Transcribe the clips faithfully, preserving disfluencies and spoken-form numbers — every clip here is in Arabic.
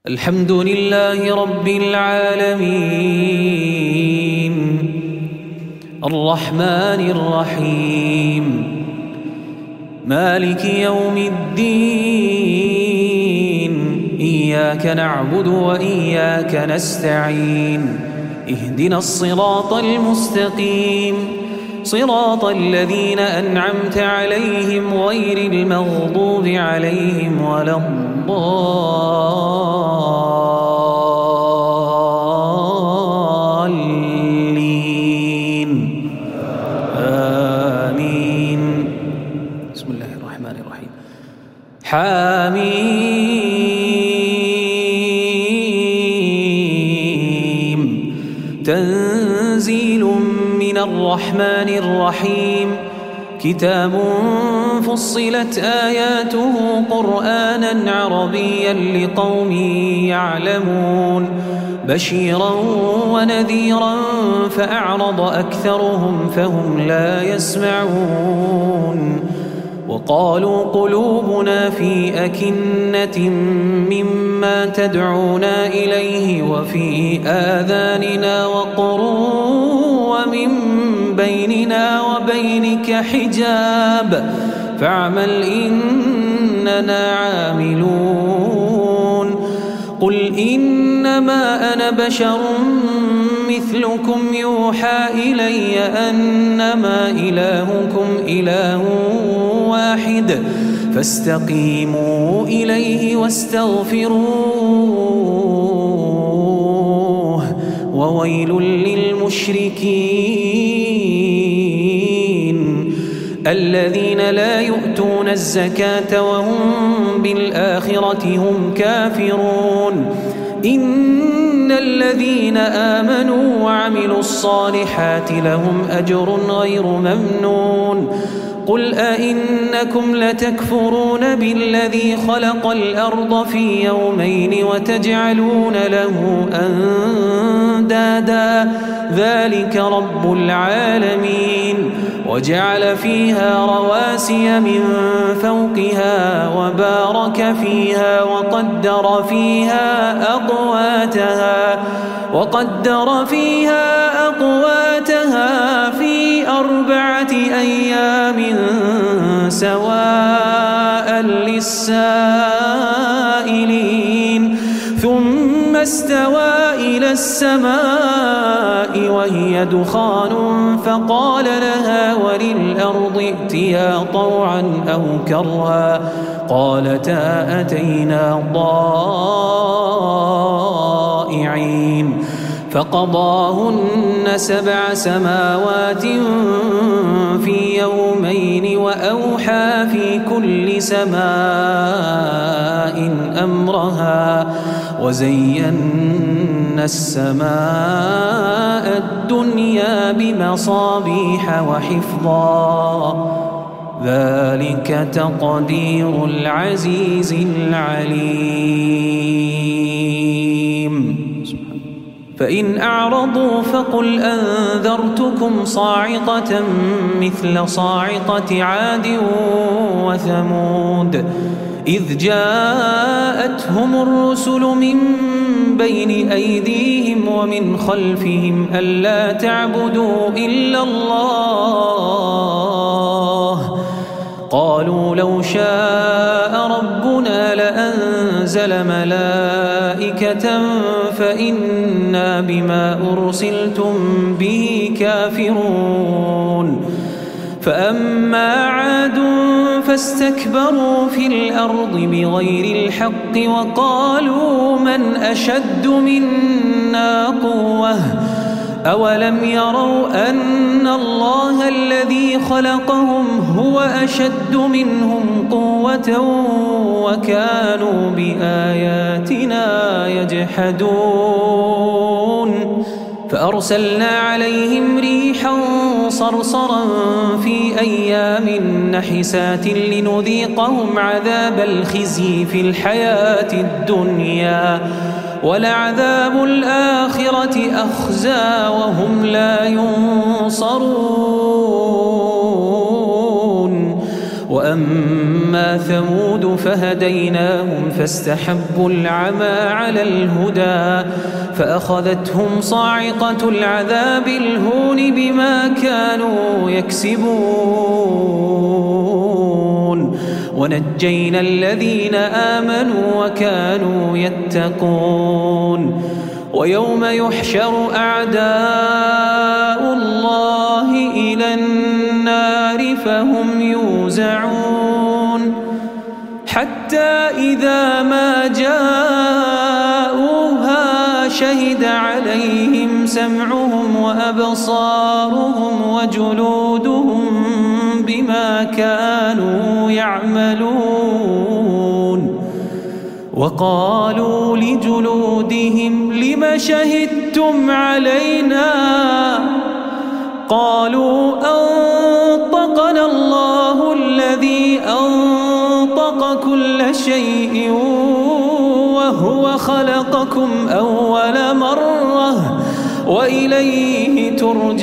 الحمد لله رب العالمين الرحمن الرحيم مالك يوم الدين إياك نعبد وإياك نستعين اهدنا الصراط المستقيم صراط الذين أنعمت عليهم غير المغضوب عليهم ولا الضالين آمين. بسم الله الرحمن الرحيم. حميم تنزيل من الرحمن الرحيم كتاب فصلت آياته قرآنا عربيا لقوم يعلمون بشيرا ونذيرا فأعرض أكثرهم فهم لا يسمعون وقالوا قلوبنا في أكنة مما تدعونا إليه وفي آذاننا وقر ومن بيننا وبينك حجاب فاعمل إننا عاملون. قل إنما أنا بشر مثلكم يوحى إلي أنما إلهكم إله واحد فاستقيموا إليه واستغفروه وويل للمشركين الذين لا يؤتون الزكاة وهم بالآخرة هم كافرون. إن الذين آمنوا وعملوا الصالحات لهم أجر غير ممنون. قل أئنكم لتكفرون بالذي خلق الأرض في يومين وتجعلون له أندادا ذلك رب العالمين وجعل فيها رواسي من فوقها وبارك فيها وقدر فيها أقواتها وقدر فيها أقواتها في أربعة أيام سواء للسائلين ثم استوى إلى السماء وهي دخان فقال لها وللأرض ائتيا طوعا أو كرها قالتا أتينا ضائعين فقضاهن سبع سماوات في يومين وأوحى في كل سماء أمرها وزينا السماء الدنيا بمصابيح وحفظا ذلك تقدير العزيز العليم. فإن أعرضوا فقل أنذرتكم صاعقة مثل صاعقة عاد وثمود إذ جاءتهم الرسل من بين أيديهم ومن خلفهم ألا تعبدوا إلا الله قالوا لو شاء ربنا لأنزل ملائكة فإنا بما أرسلتم به كافرون. فأما عاد فاستكبروا في الأرض بغير الحق وقالوا من أشد منا قوة أولم يروا أن الله الذي خلقهم هو أشد منهم قوة وكانوا بآياتنا يجحدون. فأرسلنا عليهم ريحا صرصرا في أيام نحسات لنذيقهم عذاب الخزي في الحياة الدنيا ولعذاب الآخرة أخزى وهم لا ينصرون. وأما ثمود فهديناهم فاستحبوا العمى على الهدى فأخذتهم صاعقة العذاب الهون بما كانوا يكسبون ونجينا الذين آمنوا وكانوا يتقون ويوم يحشر أعداء الله إلى النار فهم يوزعون حتى إذا ما جاءوها شهد عليهم سمعهم وأبصارهم وجلودهم بما كانوا يعملون وقالوا لجلودهم لم شهدتم علينا قالوا أنطقنا الله الذي أنطق كل شيء وهو خلقكم أول مرة وإليه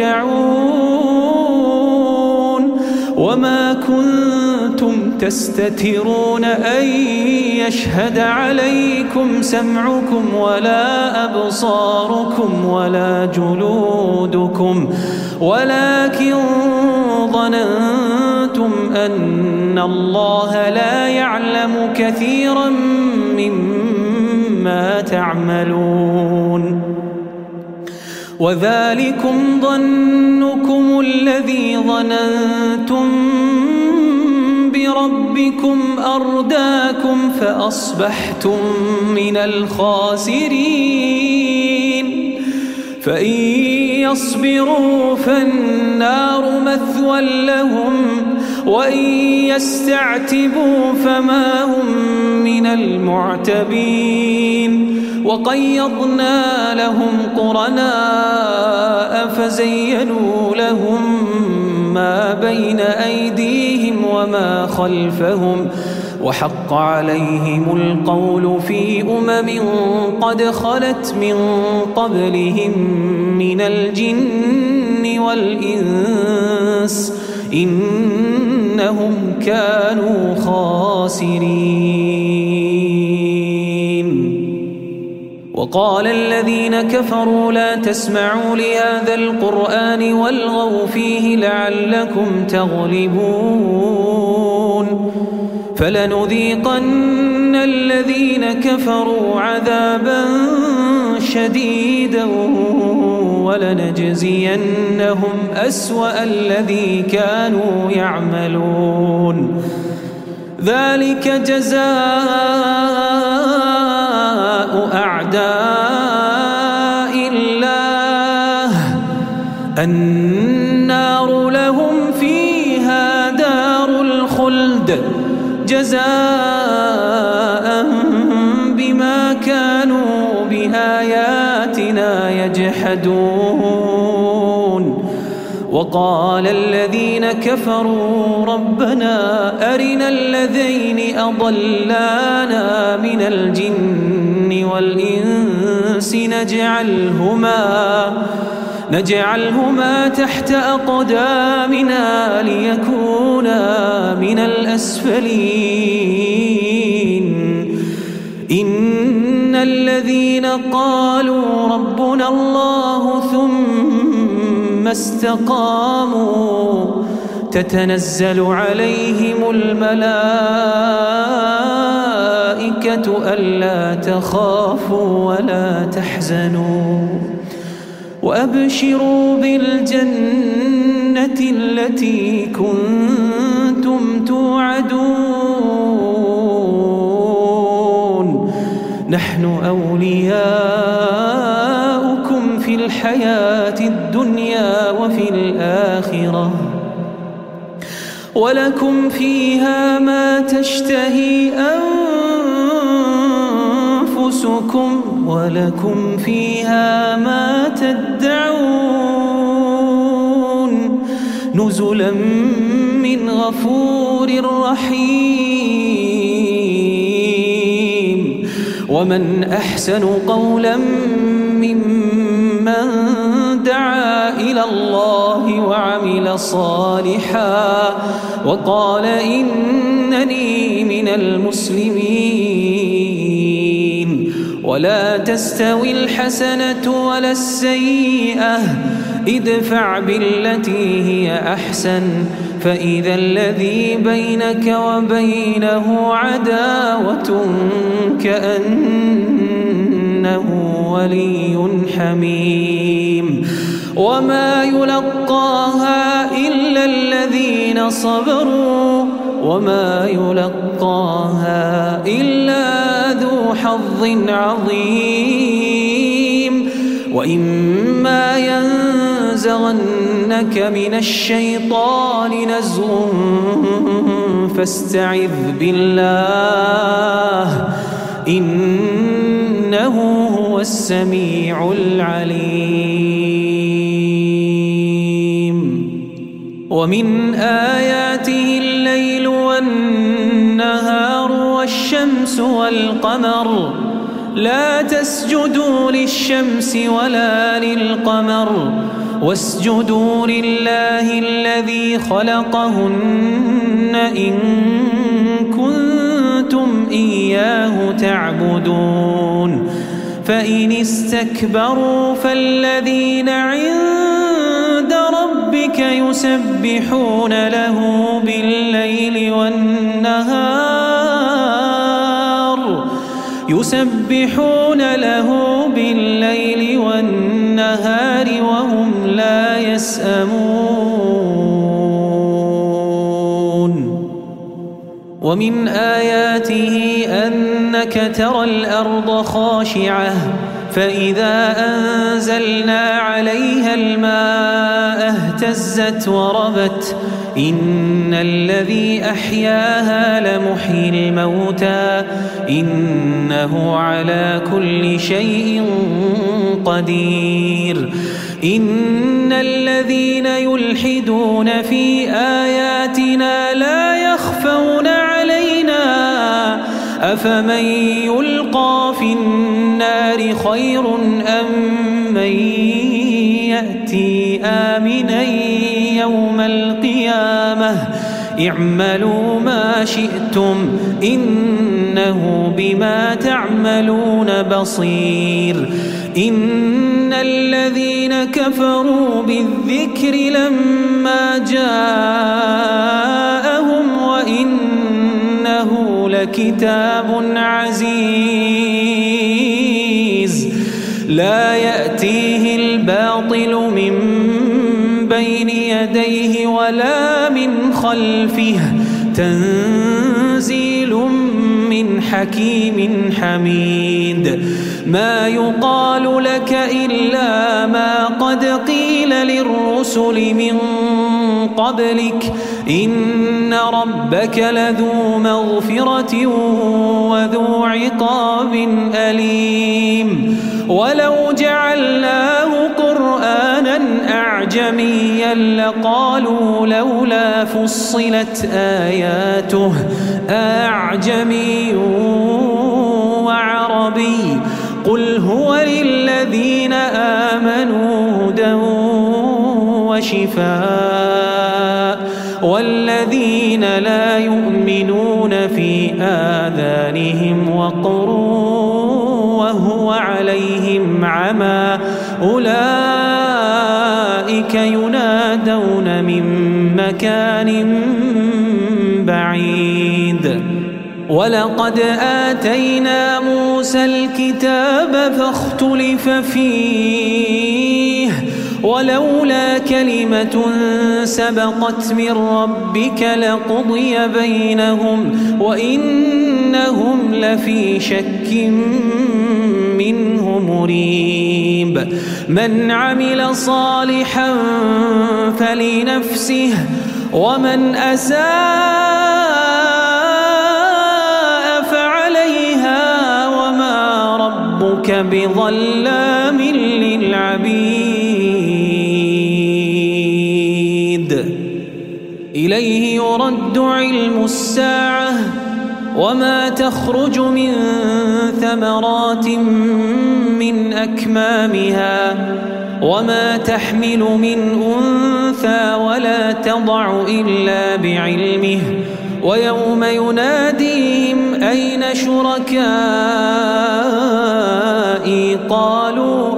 ترجعون وما كنتم تستترون أن يشهد عليكم سمعكم ولا أبصاركم ولا جلودكم ولكن ظننتم أن الله لا يعلم كثيرا مما تعملون وذلكم ظنكم الذي ظننتم بربكم أرداكم فأصبحتم من الخاسرين فإن يصبروا فالنار مثوى لهم وإن يستعتبوا فما هم من المعتبين وقيضنا لهم قرناء فزينوا لهم ما بين أيديهم وما خلفهم وحق عليهم القول في أمم قد خلت من قبلهم من الجن والإنس إنهم كانوا خاسرين وقال الذين كفروا لا تسمعوا لهذا القرآن والغوا فيه لعلكم تغلبون فلنذيقن الذين كفروا عذابا شديدا ولنجزينهم أسوأ الذي كانوا يعملون ذلك جزاء أعداء الله النار لهم فيها دار الخلد جزاء بما كانوا بآياتنا يجحدون وقال الذين كفروا ربنا أرنا الذين أضلانا من الجن والإنس نجعلهما نجعلهما تحت أقدامنا ليكونا من الأسفلين إن الذين قالوا ربنا الله ثم استقاموا تتنزل عليهم الملائكة ألا تخافوا ولا تحزنوا وأبشروا بالجنة التي كنتم توعدون نحن أولياؤكم في الحياة الدنيا وفي الآخرة ولكم فيها ما تشتهي أنفسكم ولكم فيها ما تدعون نزلا من غفور رحيم ومن أحسن قولا ممن دعا دعا إلى الله وعمل صالحا وقال إنني من المسلمين. ولا تستوي الحسنة ولا السيئة، ادفع بالتي هي أحسن فإذا الذي بينك وبينه عداوة كأنه ولي حميم. وما يلقاها إلا الذين صبروا وما يلقاها إلا ذو حظ عظيم. وإما ينزغنك من الشيطان نزغ فاستعذ بالله إنه هو السميع العليم. ومن آياته الليل والنهار والشمس والقمر، لا تسجدوا للشمس ولا للقمر واسجدوا لله الذي خلقهن إن كنتم إياه تعبدون. فإن استكبروا فالذين عند ربك يسبحون له بالليل والنهار يسبحون له بالليل والنهار وهم لا يسأمون. ومن آياته أنك ترى الأرض خاشعة فإذا أنزلنا عليها الماء اهتزت وربت إن الذي أحياها لمحيي الموتى إنه على كل شيء قدير. إن الذين يلحدون في آياتنا لا يخفون علينا أفمن يلقى في النار خير أم من يأتي آمنا يوم القيامة اعملوا ما شئتم إنه بما تعملون بصير. إن الذين كفروا بالذكر لما جاءهم وإنه لكتاب عزيز لا يأتيه الباطل من بين يديه ولا من خلفه تنزيل من حكيم حميد. ما يقال لك إلا ما قد قيل للرسل من قبلك إن ربك لذو مغفرة وذو عقاب أليم. ولو جعلناه قرآنا أعجميا لقالوا لولا فصلت آياته أعجمي وعربي قل هو للذين آمنوا هدى وشفاء والذين لا يؤمنون في آذانهم وقر وهو عليهم عمى أولئك ينادون من مكان بعيد. ولقد آتينا موسى الكتاب فاختلف فيه ولولا كلمة سبقت من ربك لقضي بينهم وإنهم لفي شك منه مريب. من عمل صالحا فلنفسه ومن أساء فعليها وما ربك بظلام للعبيد. إليه يرد علم الساعة وما تخرج من ثمرات من أكمامها وما تحمل من أنثى ولا تضع إلا بعلمه ويوم يناديهم أين شركائي قالوا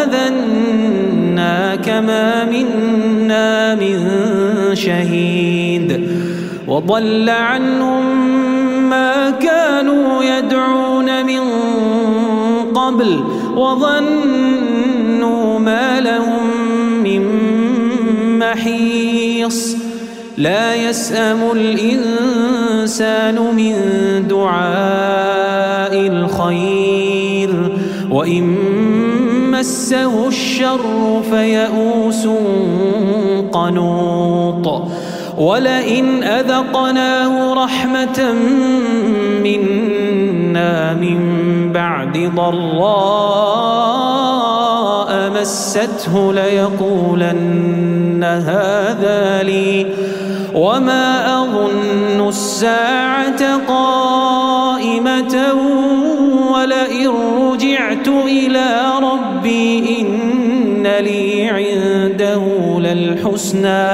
آذناك ما منا من شهيد وضل عنهم ما كانوا يدعون من قبل وظنوا ما لهم من محيص لا يسأم الإنسان من دعاء الخير وإن مسه الشر فيئوس قنوط ولئن أذقناه رحمة منا من بعد ضراء مسته ليقولن هذا لي وما أظن الساعة قائمة ولئن رجعت إلى ربي إن لي عنده للحسنى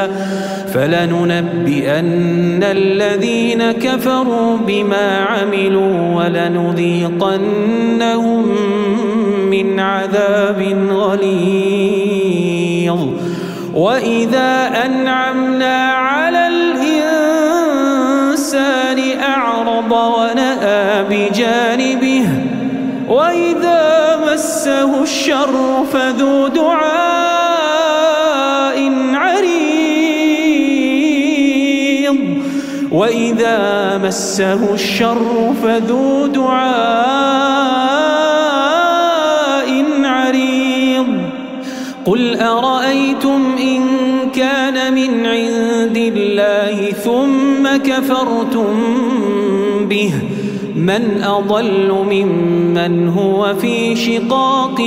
فلننبئن الذين كفروا بما عملوا ولنذيقنهم من عذاب غليظ وإذا أنعمنا على الإنسان أعرض ونأى بجانبه وإذا مسه الشر فذو دعاء عريض وإذا مسه الشر فذو دعاء عريض قل أرأيتم إن كان من عند الله ثم كفرتم به من أضل ممن هو في شقاق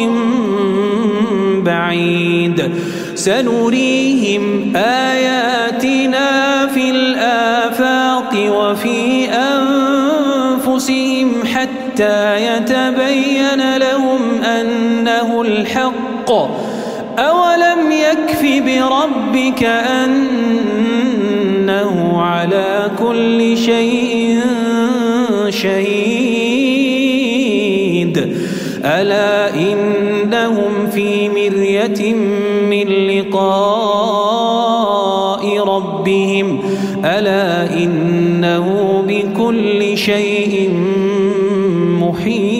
بعيد سنريهم آياتنا في الآفاق وفي أنفسهم حتى يتبين لهم أنه الحق أولم يكف بربك أنه على كل شيء شهيد ألا إنهم في مرية من لقاء ربهم ألا إنه بكل شيء محيط